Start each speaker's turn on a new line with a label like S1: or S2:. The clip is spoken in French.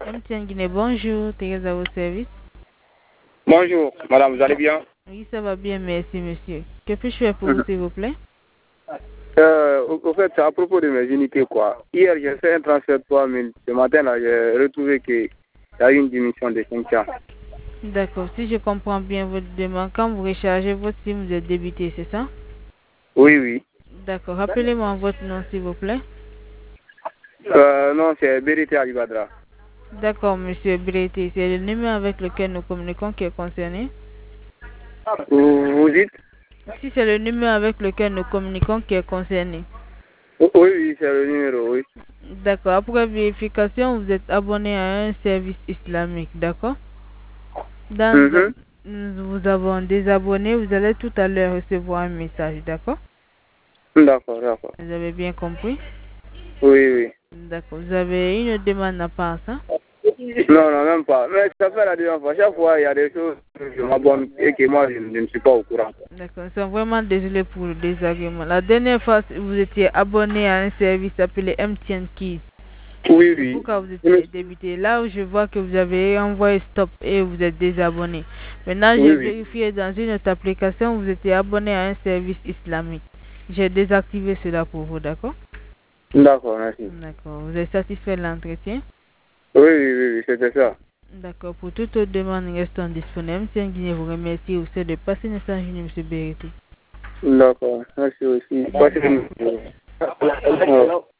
S1: MTN Guinée, bonjour, Thérèse à vos services.
S2: Bonjour, madame, vous allez bien?
S1: Oui, ça va bien, merci, monsieur. Que puis-je faire pour vous, s'il vous plaît?
S2: Au fait, c'est à propos de mes unités, quoi. Hier, j'ai fait un transfert de 3000. Ce matin, là, j'ai retrouvé qu'il y a eu une diminution de 500.
S1: D'accord, si je comprends bien votre demande, quand vous rechargez votre SIM, vous êtes débité, c'est ça?
S2: Oui, oui.
S1: D'accord, rappelez-moi votre nom, s'il vous plaît.
S2: Non, c'est Berité Alibadra.
S1: D'accord, monsieur Brété, c'est le numéro avec lequel nous communiquons qui est concerné.
S2: Vous dites?
S1: Si c'est le numéro avec lequel nous communiquons qui est concerné.
S2: Oui, oui, c'est le numéro, oui.
S1: D'accord, après vérification, vous êtes abonné à un service islamique, d'accord? Nous vous avons désabonné, vous allez tout à l'heure recevoir un message, d'accord?
S2: D'accord, d'accord.
S1: Vous avez bien compris?
S2: Oui, oui.
S1: D'accord, vous avez une demande à part ça?
S2: Non, non, même pas. Mais ça fait la deuxième fois. Chaque fois, il y a des choses que je m'abonne et que moi, je ne suis pas au courant.
S1: D'accord, nous sommes vraiment désolés pour le désagrément. La dernière fois, vous étiez abonné à un service appelé MTN Keys.
S2: Oui,
S1: C'est
S2: oui.
S1: pourquoi vous étiez débité. Là où je vois que vous avez envoyé stop et vous êtes désabonné. Maintenant,
S2: Oui,
S1: j'ai
S2: oui.
S1: vérifié dans une autre application, vous étiez abonné à un service islamique. J'ai désactivé cela pour vous, d'accord?
S2: D'accord, merci.
S1: D'accord. Vous êtes satisfait de l'entretien?
S2: Oui, oui, oui, oui, c'était ça.
S1: D'accord. Pour toute autre demande, restons disponibles. Tiens, Guinée vous remercie aussi de passer une message, M. Beriti.
S2: D'accord, merci aussi. Passez une...